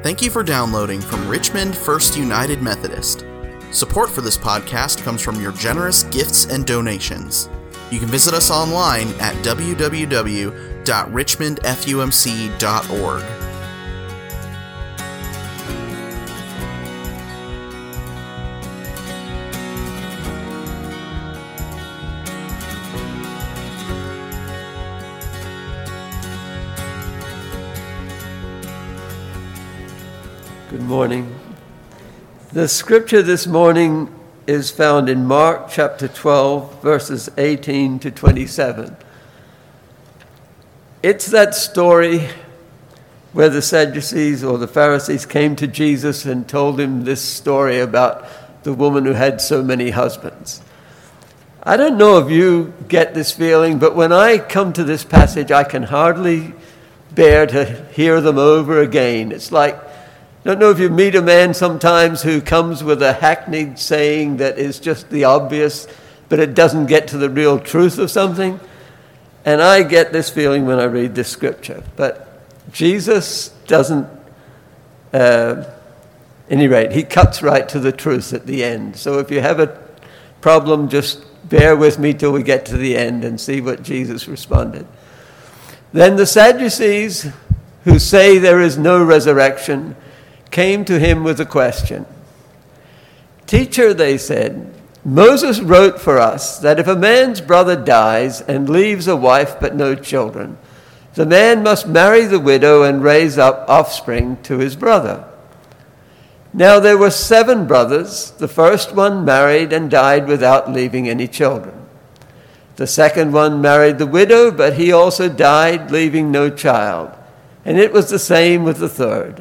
Thank you for downloading from Richmond First United Methodist. Support for this podcast comes from your generous gifts and donations. You can visit us online at www.richmondfumc.org. Good morning. The scripture this morning is found in Mark chapter 12, verses 18 to 27. It's that story where the Sadducees or the Pharisees came to Jesus and told him this story about the woman who had so many husbands. I don't know if you get this feeling, but when I come to this passage, I can hardly bear to hear them over again. It's like, I don't know if you meet a man sometimes who comes with a hackneyed saying that is just the obvious, but it doesn't get to the real truth of something. And I get this feeling when I read this scripture. But Jesus doesn't, at any rate, he cuts right to the truth at the end. So if you have a problem, just bear with me till we get to the end and see what Jesus responded. Then the Sadducees, who say there is no resurrection, came to him with a question. "Teacher," they said, "Moses wrote for us that if a man's brother dies and leaves a wife but no children, the man must marry the widow and raise up offspring to his brother. Now there were 7 brothers. The first one married and died without leaving any children. The second one married the widow, but he also died, leaving no child. And it was the same with the third.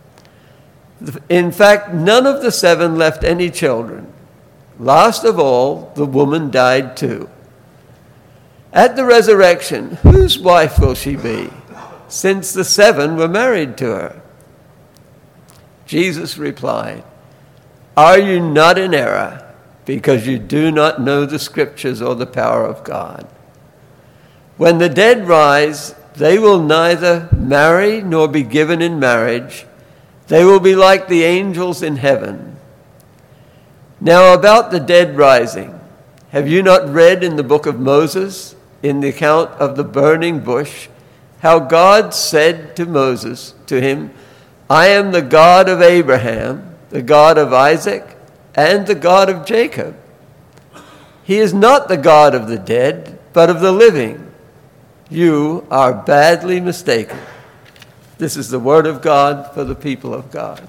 In fact, none of the 7 left any children. Last of all, the woman died too. At the resurrection, whose wife will she be, since the 7 were married to her?" Jesus replied, "Are you not in error, because you do not know the scriptures or the power of God? When the dead rise, they will neither marry nor be given in marriage. They will be like the angels in heaven. Now about the dead rising, have you not read in the book of Moses, in the account of the burning bush, how God said to Moses, to him, 'I am the God of Abraham, the God of Isaac, and the God of Jacob'? He is not the God of the dead, but of the living. You are badly mistaken." This is the word of God for the people of God.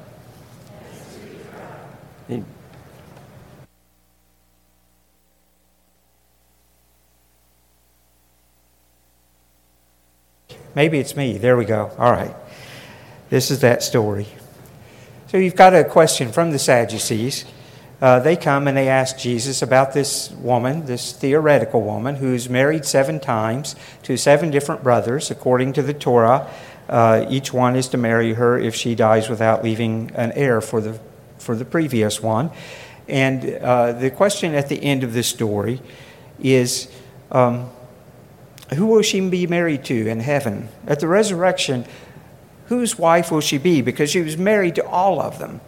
Amen. Maybe it's me. There we go. All right. This is that story. So you've got a question from the Sadducees. They come and they ask Jesus about this woman, this theoretical woman, who's married 7 times to 7 different brothers, according to the Torah. Each one is to marry her if she dies without leaving an heir for the previous one. And the question at the end of this story is, who will she be married to in heaven? At the resurrection, whose wife will she be? Because she was married to all of them.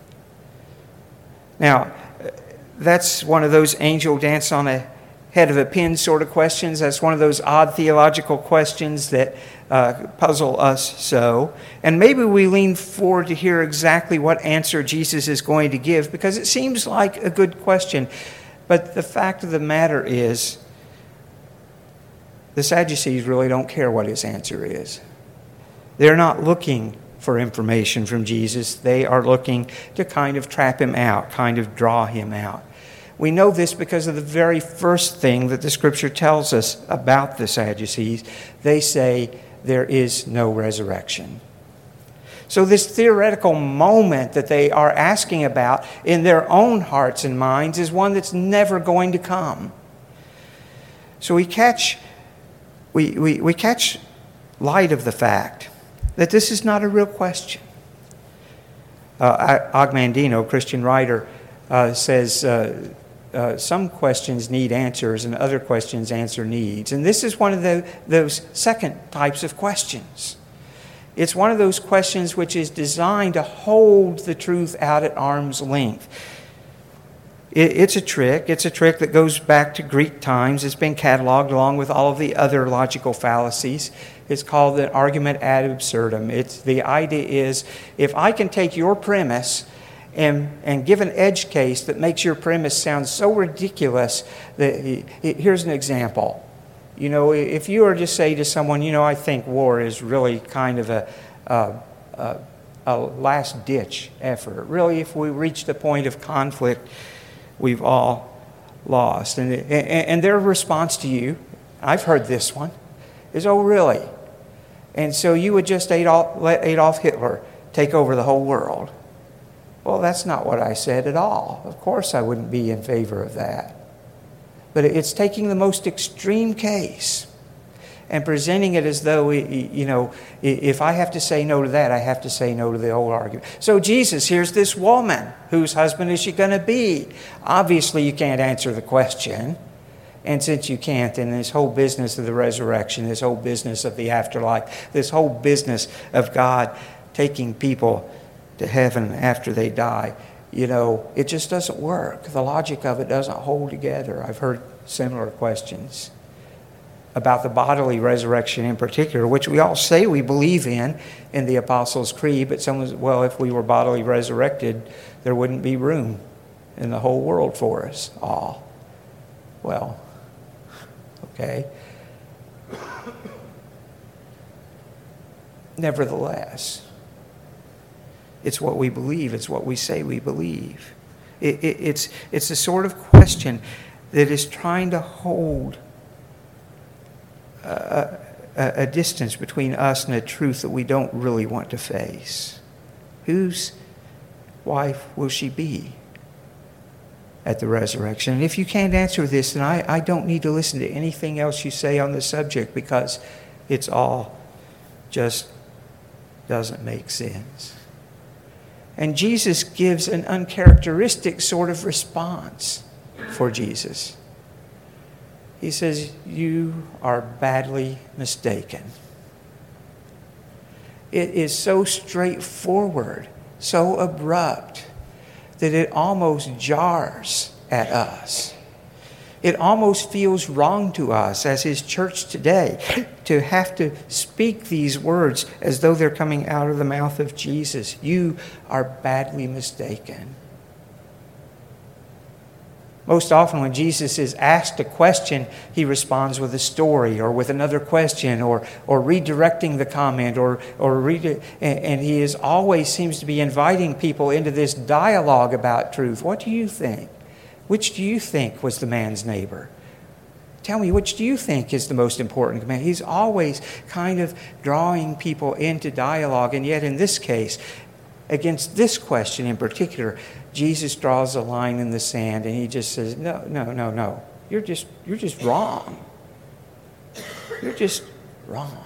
Now, that's one of those angel dance on a head of a pin sort of questions. That's one of those odd theological questions that puzzle us so. And maybe we lean forward to hear exactly what answer Jesus is going to give, because it seems like a good question. But the fact of the matter is, the Sadducees really don't care what his answer is. They're not looking for information from Jesus. They are looking to kind of trap him out, kind of draw him out. We know this because of the very first thing that the Scripture tells us about the Sadducees. They say there is no resurrection. So this theoretical moment that they are asking about in their own hearts and minds is one that's never going to come. So we catch light of the fact that this is not a real question. Og Mandino, Christian writer, says some questions need answers and other questions answer needs. And this is one of those second types of questions. It's one of those questions which is designed to hold the truth out at arm's length. It's a trick. It's a trick that goes back to Greek times. It's been cataloged along with all of the other logical fallacies. It's called an argument ad absurdum. The idea is, if I can take your premise and give an edge case that makes your premise sound so ridiculous that here's an example. If you were to say to someone, I think war is really kind of a last-ditch effort. Really, if we reach the point of conflict, we've all lost. And their response to you, I've heard this one, is, oh, really? And so you would just let Adolf Hitler take over the whole world. Well, that's not what I said at all. Of course I wouldn't be in favor of that. But it's taking the most extreme case and presenting it as though, if I have to say no to that, I have to say no to the whole argument. So Jesus, here's this woman. Whose husband is she going to be? Obviously, you can't answer the question. And since you can't, then this whole business of the resurrection, this whole business of the afterlife, this whole business of God taking people to heaven after they die, it just doesn't work. The logic of it doesn't hold together. I've heard similar questions about the bodily resurrection in particular, which we all say we believe in the Apostles' Creed, but someone says, well, if we were bodily resurrected, there wouldn't be room in the whole world for us all. Well, okay. Nevertheless, it's what we believe. It's what we say we believe. It's the sort of question that is trying to hold a distance between us and a truth that we don't really want to face. Whose wife will she be at the resurrection? And if you can't answer this, then I don't need to listen to anything else you say on the subject, because it's all just doesn't make sense. And Jesus gives an uncharacteristic sort of response for Jesus. He says, you are badly mistaken. It is so straightforward, so abrupt, that it almost jars at us. It almost feels wrong to us as His church today to have to speak these words as though they're coming out of the mouth of Jesus. You are badly mistaken. Most often when Jesus is asked a question, He responds with a story or with another question or redirecting the comment and He is always seems to be inviting people into this dialogue about truth. What do you think? Which do you think was the man's neighbor? Tell me, which do you think is the most important command? He's always kind of drawing people into dialogue. And yet in this case, against this question in particular, Jesus draws a line in the sand and He just says, no. You're just wrong. You're just wrong.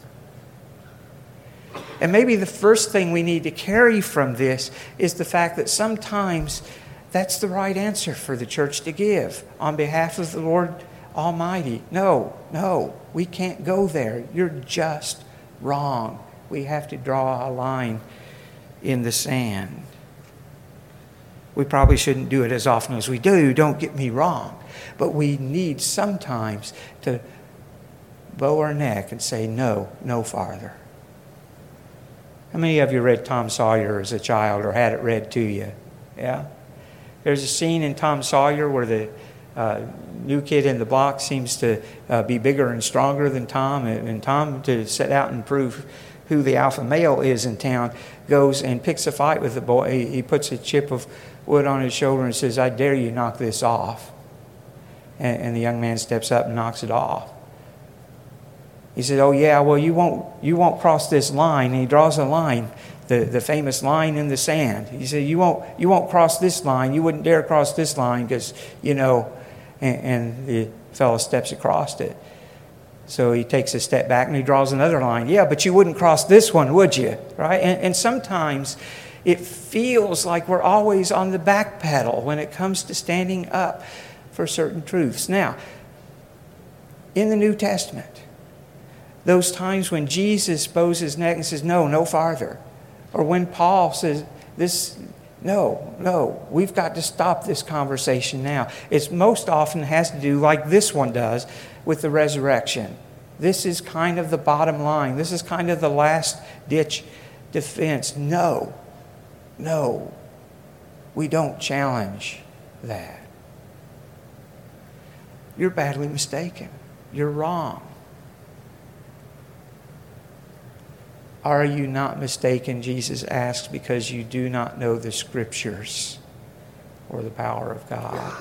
And maybe the first thing we need to carry from this is the fact that sometimes that's the right answer for the church to give on behalf of the Lord Almighty. No, we can't go there. You're just wrong. We have to draw a line in the sand. We probably shouldn't do it as often as we do, don't get me wrong. But we need sometimes to bow our neck and say, no farther. How many of you read Tom Sawyer as a child or had it read to you? Yeah? There's a scene in Tom Sawyer where the new kid in the block seems to be bigger and stronger than Tom. And Tom, to set out and prove who the alpha male is in town, goes and picks a fight with the boy. He puts a chip of wood on his shoulder and says, I dare you knock this off. And the young man steps up and knocks it off. He said, oh yeah, well you won't cross this line. And he draws a line, the famous line in the sand. He said, you won't cross this line. You wouldn't dare cross this line because, and the fellow steps across it. So he takes a step back and he draws another line. Yeah, but you wouldn't cross this one, would you? Right? And sometimes it feels like we're always on the back pedal when it comes to standing up for certain truths. Now, in the New Testament, Those times when Jesus bows his neck and says, no, no farther. Or when Paul says, no, we've got to stop this conversation now. It's most often has to do, like this one does, with the resurrection. This is kind of the bottom line. This is kind of the last ditch defense. No, we don't challenge that. You're badly mistaken. You're wrong. Are you not mistaken, Jesus asks, because you do not know the Scriptures or the power of God?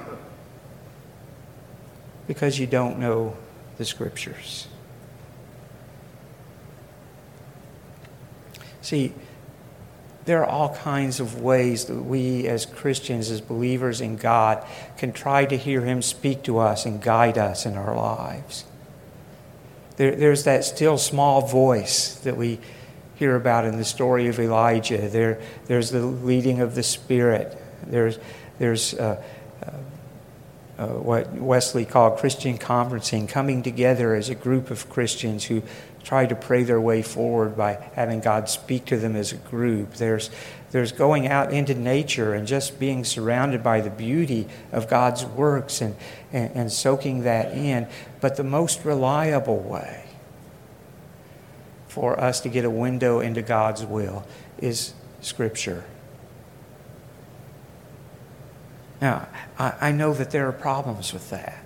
Because you don't know the Scriptures. See, there are all kinds of ways that we as Christians, as believers in God, can try to hear Him speak to us and guide us in our lives. There's that still small voice that we hear about in the story of Elijah. There's the leading of the Spirit. There's what Wesley called Christian conferencing, coming together as a group of Christians who try to pray their way forward by having God speak to them as a group. There's going out into nature and just being surrounded by the beauty of God's works and soaking that in. But the most reliable way for us to get a window into God's will is Scripture. Now, I know that there are problems with that.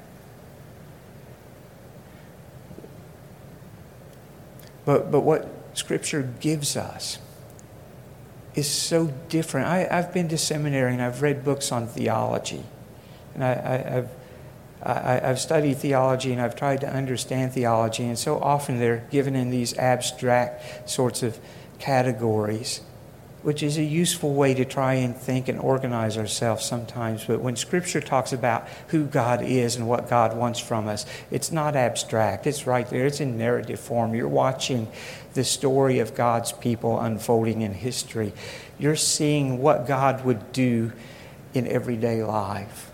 But what Scripture gives us is so different. I've been to seminary and I've read books on theology. And I've studied theology and I've tried to understand theology. And so often they're given in these abstract sorts of categories, which is a useful way to try and think and organize ourselves sometimes. But when Scripture talks about who God is and what God wants from us, it's not abstract. It's right there. It's in narrative form. You're watching the story of God's people unfolding in history. You're seeing what God would do in everyday life.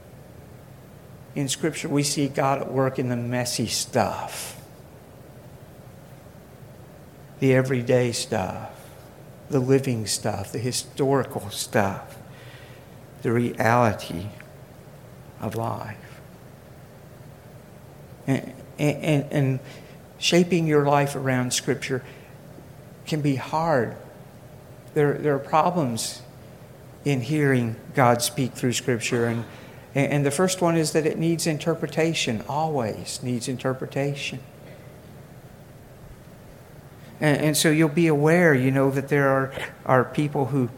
In Scripture, we see God at work in the messy stuff, the everyday stuff, the living stuff, the historical stuff, the reality of life. And shaping your life around Scripture can be hard. There are problems in hearing God speak through Scripture. And the first one is that it needs interpretation, always needs interpretation. And so you'll be aware, that there are people who,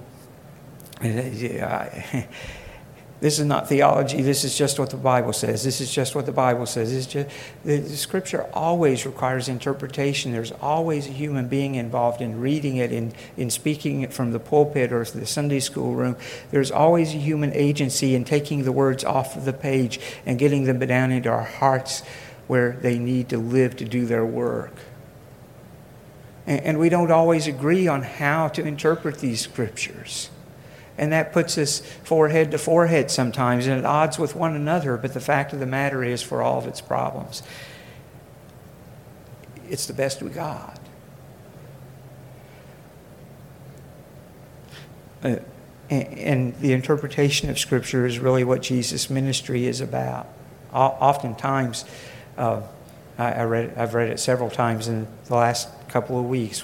this is not theology, this is just what the Bible says. This is just what the Bible says. The Scripture always requires interpretation. There's always a human being involved in reading it, in speaking it from the pulpit or the Sunday school room. There's always a human agency in taking the words off of the page and getting them down into our hearts where they need to live to do their work. And we don't always agree on how to interpret these Scriptures. And that puts us forehead to forehead sometimes and at odds with one another. But the fact of the matter is, for all of its problems, it's the best we got. And the interpretation of Scripture is really what Jesus' ministry is about. Oftentimes, I've read it several times in the last couple of weeks.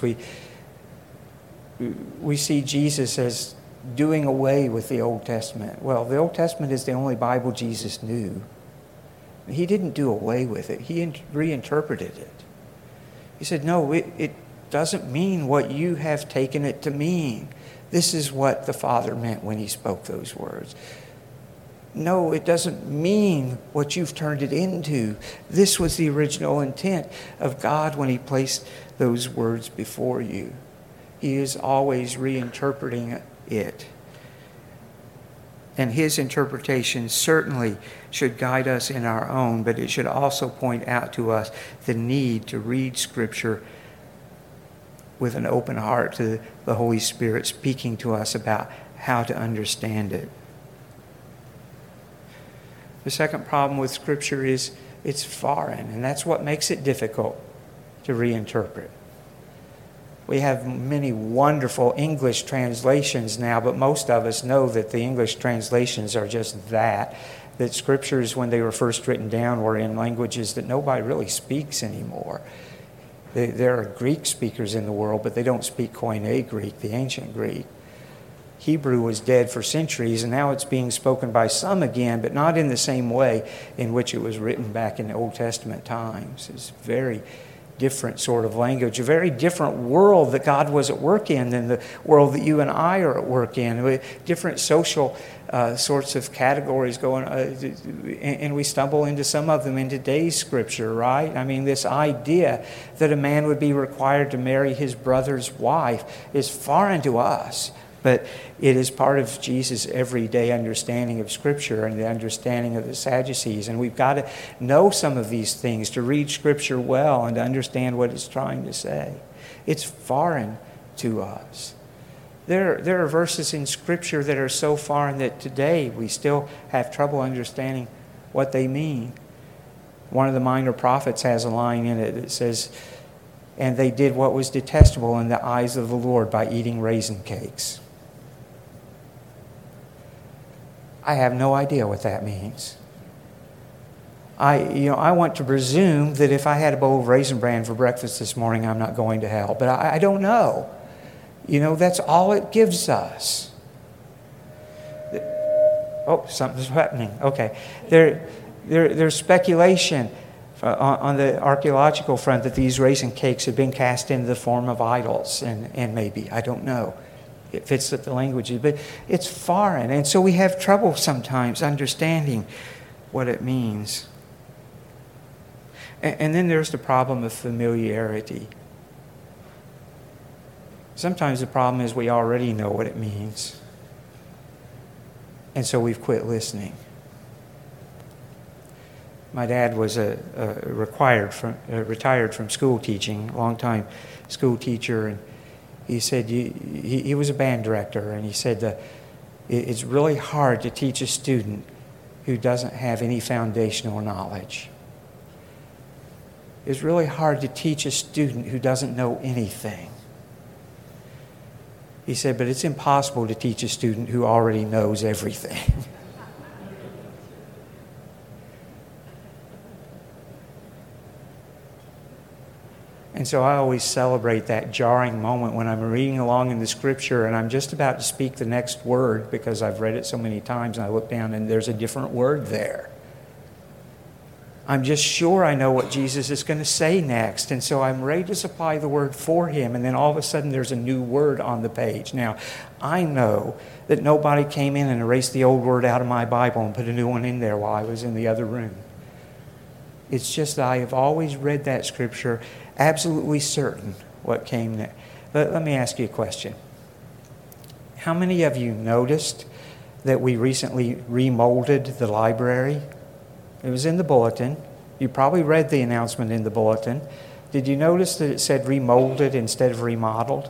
We see Jesus as doing away with the Old Testament. Well, the Old Testament is the only Bible Jesus knew. He didn't do away with it. He reinterpreted it. He said, no, it doesn't mean what you have taken it to mean. This is what the Father meant when He spoke those words. No, it doesn't mean what you've turned it into. This was the original intent of God when He placed those words before you. He is always reinterpreting it. And His interpretation certainly should guide us in our own, but it should also point out to us the need to read Scripture with an open heart to the Holy Spirit speaking to us about how to understand it. The second problem with Scripture is it's foreign, and that's what makes it difficult. to reinterpret. We have many wonderful English translations now, but most of us know that the English translations are just that scriptures, when they were first written down, were in languages that nobody really speaks anymore. There are Greek speakers in the world, but they don't speak Koine Greek, the ancient Greek. Hebrew was dead for centuries, and now it's being spoken by some again, but not in the same way in which it was written back in the Old Testament times. It's very different sort of language, a very different world that God was at work in than the world that you and I are at work in. With different social sorts of categories going, and we stumble into some of them in today's scripture, right? I mean, this idea that a man would be required to marry his brother's wife is foreign to us. But it is part of Jesus' everyday understanding of Scripture and the understanding of the Sadducees. And we've got to know some of these things to read Scripture well and to understand what it's trying to say. It's foreign to us. There are verses in Scripture that are so foreign that today we still have trouble understanding what they mean. One of the minor prophets has a line in it that says, "And they did what was detestable in the eyes of the Lord by eating raisin cakes." I have no idea what that means. I want to presume that if I had a bowl of Raisin Bran for breakfast this morning, I'm not going to hell. But I don't know. That's all it gives us. Oh, something's happening. Okay. There's speculation on the archaeological front that these raisin cakes have been cast into the form of idols. And maybe, I don't know. It fits with the languages, but it's foreign. And so we have trouble sometimes understanding what it means. And then there's the problem of familiarity. Sometimes the problem is we already know what it means. And so we've quit listening. My dad was retired from school teaching, a long time school teacher, and he said he was a band director, and he said it's really hard to teach a student who doesn't have any foundational knowledge. It's really hard to teach a student who doesn't know anything. He said, but it's impossible to teach a student who already knows everything. And so I always celebrate that jarring moment when I'm reading along in the Scripture and I'm just about to speak the next word because I've read it so many times and I look down and there's a different word there. I'm just sure I know what Jesus is going to say next. And so I'm ready to supply the word for him. And then all of a sudden there's a new word on the page. Now, I know that nobody came in and erased the old word out of my Bible and put a new one in there while I was in the other room. It's just that I have always read that Scripture absolutely certain what came next. Let me ask you a question. How many of you noticed that we recently remolded the library? It was in the bulletin. You probably read the announcement in the bulletin. Did you notice that it said remolded instead of remodeled?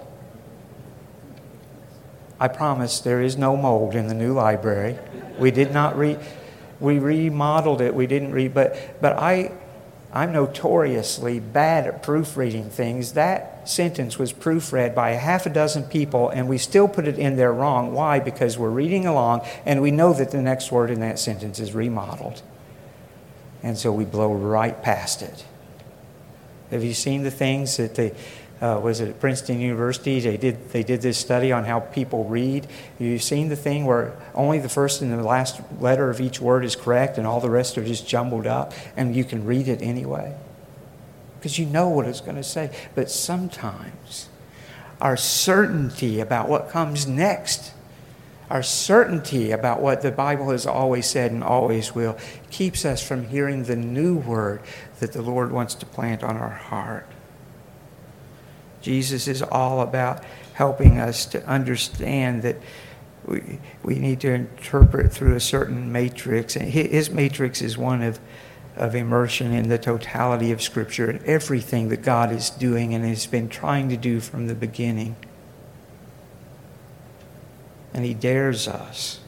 I promise there is no mold in the new library. We did not we remodeled it. We didn't but I'm notoriously bad at proofreading things. That sentence was proofread by a half a dozen people, and we still put it in there wrong. Why? Because we're reading along, and we know that the next word in that sentence is remodeled. And so we blow right past it. Have you seen the things that they, was it at Princeton University? They did this study on how people read. Have you seen the thing where only the first and the last letter of each word is correct and all the rest are just jumbled up and you can read it anyway? Because you know what it's going to say. But sometimes our certainty about what comes next, our certainty about what the Bible has always said and always will, keeps us from hearing the new word that the Lord wants to plant on our heart. Jesus is all about helping us to understand that we need to interpret through a certain matrix. And his matrix is one of immersion in the totality of Scripture and everything that God is doing and has been trying to do from the beginning. And he dares us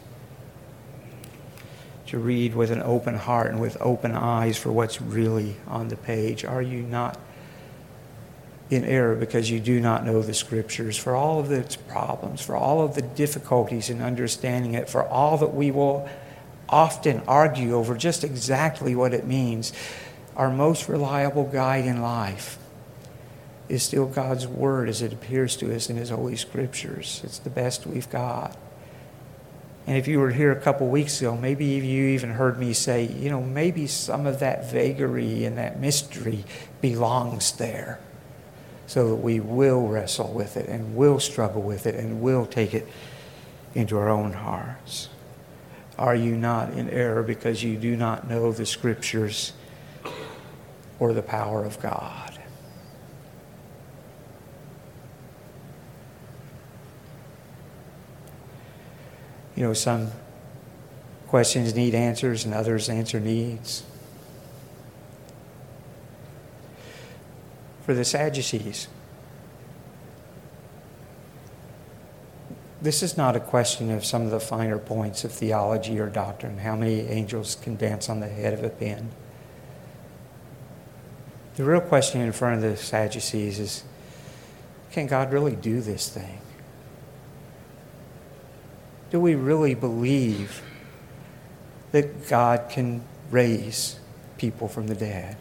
to read with an open heart and with open eyes for what's really on the page. Are you not in error because you do not know the Scriptures, for all of its problems, for all of the difficulties in understanding it, for all that we will often argue over just exactly what it means. Our most reliable guide in life is still God's Word as it appears to us in His Holy Scriptures. It's the best we've got. And if you were here a couple weeks ago, maybe you even heard me say, maybe some of that vagary and that mystery belongs there, so that we will wrestle with it and will struggle with it and will take it into our own hearts. Are you not in error because you do not know the Scriptures or the power of God? Some questions need answers and others answer needs. For the Sadducees, this is not a question of some of the finer points of theology or doctrine, how many angels can dance on the head of a pin. The real question in front of the Sadducees is, can God really do this thing? Do we really believe that God can raise people from the dead?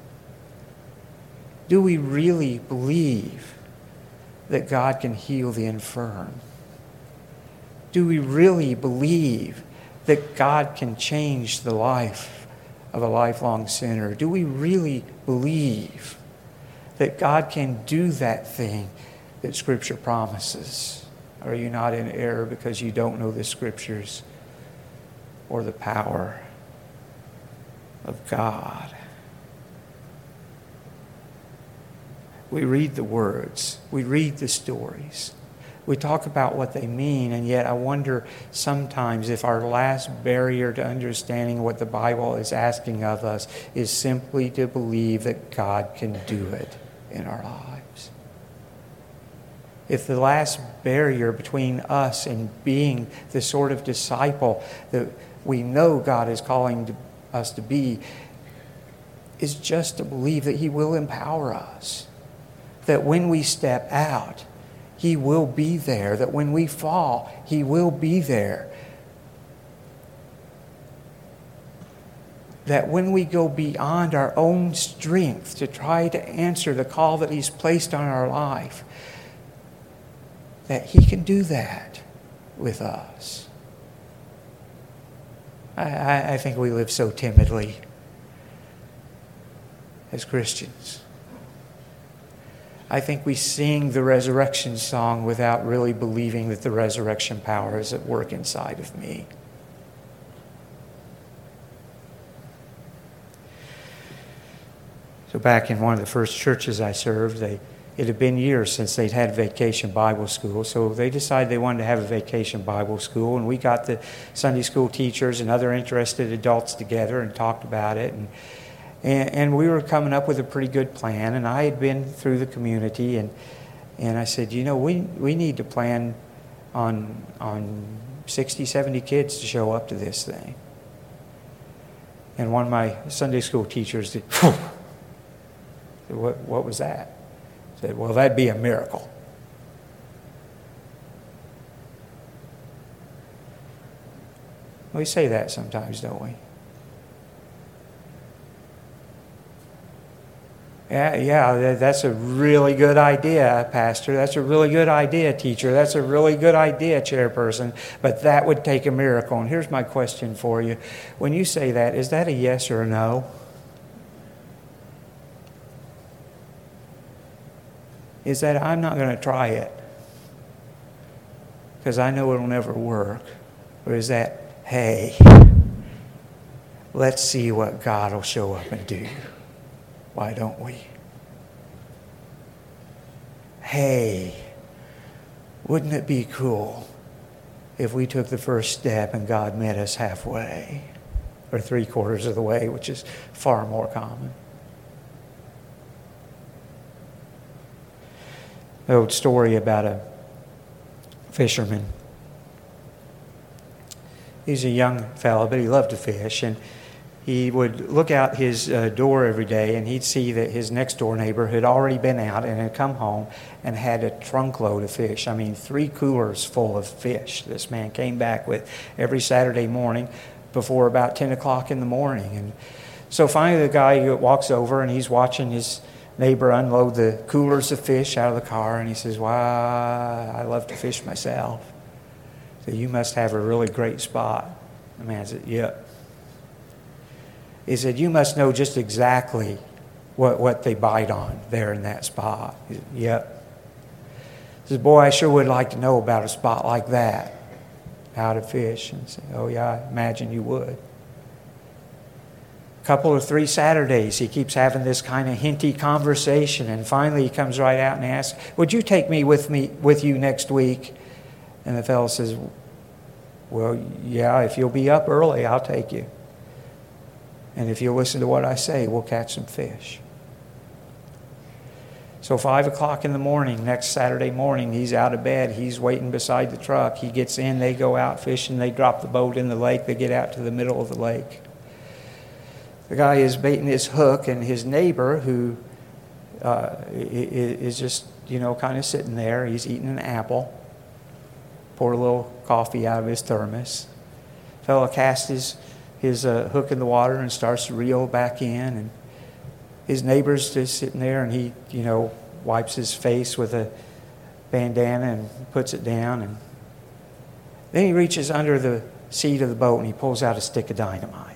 Do we really believe that God can heal the infirm? Do we really believe that God can change the life of a lifelong sinner? Do we really believe that God can do that thing that Scripture promises? Are you not in error because you don't know the Scriptures or the power of God? We read the words. We read the stories. We talk about what they mean, and yet I wonder sometimes if our last barrier to understanding what the Bible is asking of us is simply to believe that God can do it in our lives. If the last barrier between us and being the sort of disciple that we know God is calling us to be is just to believe that He will empower us, that when we step out, He will be there, that when we fall, He will be there, that when we go beyond our own strength to try to answer the call that He's placed on our life, that He can do that with us. I think we live so timidly as Christians. I think we sing the resurrection song without really believing that the resurrection power is at work inside of me. So back in one of the first churches I served, it had been years since they'd had Vacation Bible School, so they decided they wanted to have a Vacation Bible School, and we got the Sunday school teachers and other interested adults together and talked about it, and we were coming up with a pretty good plan, and I had been through the community, and I said, we need to plan on 60, 70 kids to show up to this thing. And one of my Sunday school teachers said, what was that? Said, well, that'd be a miracle. We say that sometimes, don't we? Yeah, that's a really good idea, Pastor. That's a really good idea, teacher. That's a really good idea, chairperson. But that would take a miracle. And here's my question for you. When you say that, is that a yes or a no? Is that I'm not going to try it because I know it'll never work? Or is that, hey, let's see what God will show up and do? Why don't we? Hey, wouldn't it be cool if we took the first step and God met us halfway or 3/4 of the way, which is far more common? An old story about a fisherman. He's a young fellow, but he loved to fish, and he would look out his door every day, and he'd see that his next door neighbor had already been out and had come home and had a trunk load of fish. I mean, 3 coolers full of fish this man came back with every Saturday morning before about 10 o'clock in the morning. And so finally the guy walks over, and he's watching his neighbor unload the coolers of fish out of the car, and he says, "Why, I love to fish myself." So you must have a really great spot. The man said, "Yep." He said, "You must know just exactly what they bite on there in that spot." He said, "Yep." He said, "Boy, I sure would like to know about a spot like that, how to fish." And I said, "Oh yeah, I imagine you would." A couple or 3 Saturdays, he keeps having this kind of hinty conversation, and finally he comes right out and asks, "Would you take me with you next week?" And the fellow says, "Well, yeah, if you'll be up early, I'll take you. And if you'll listen to what I say, we'll catch some fish." So 5 o'clock in the morning, next Saturday morning, he's out of bed. He's waiting beside the truck. He gets in, they go out fishing, they drop the boat in the lake, they get out to the middle of the lake. The guy is baiting his hook, and his neighbor, who is just, kind of sitting there, he's eating an apple, poured a little coffee out of his thermos. The fellow casts his hook in the water and starts to reel back in, and his neighbor's just sitting there, and he, wipes his face with a bandana and puts it down, and then he reaches under the seat of the boat and he pulls out a stick of dynamite.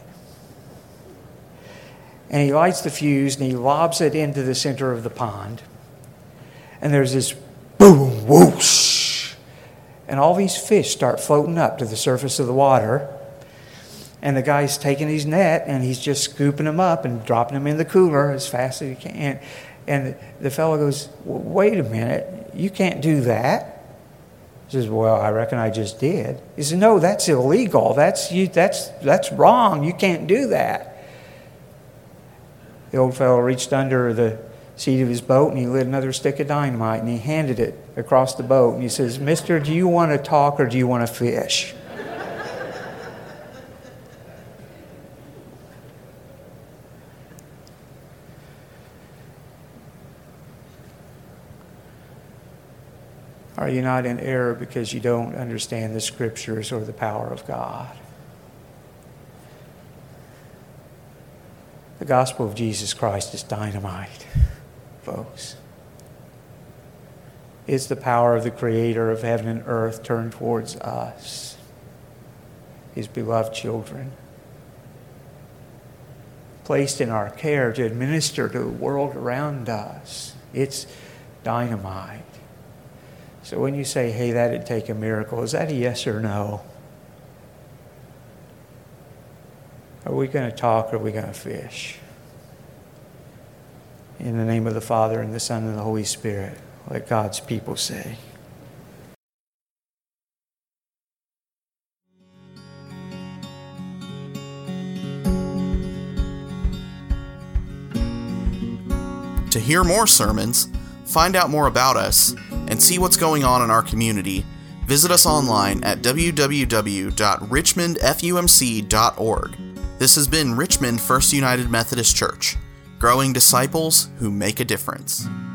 And he lights the fuse and he lobs it into the center of the pond, and there's this boom, whoosh, and all these fish start floating up to the surface of the water. And the guy's taking his net and he's just scooping them up and dropping them in the cooler as fast as he can. And the fellow goes, "Wait a minute, you can't do that." He says, "Well, I reckon I just did." He says, "No, that's illegal. That's wrong. You can't do that." The old fellow reached under the seat of his boat and he lit another stick of dynamite and he handed it across the boat. And he says, "Mister, do you want to talk or do you want to fish?" Are you not in error because you don't understand the Scriptures or the power of God? The gospel of Jesus Christ is dynamite, folks. It's the power of the Creator of heaven and earth turned towards us, His beloved children, placed in our care to administer to the world around us. It's dynamite. So when you say, "Hey, that'd take a miracle," is that a yes or no? Are we going to talk or are we going to fish? In the name of the Father and the Son and the Holy Spirit, let God's people say. To hear more sermons, find out more about us, and see what's going on in our community, visit us online at www.richmondfumc.org. This has been Richmond First United Methodist Church, growing disciples who make a difference.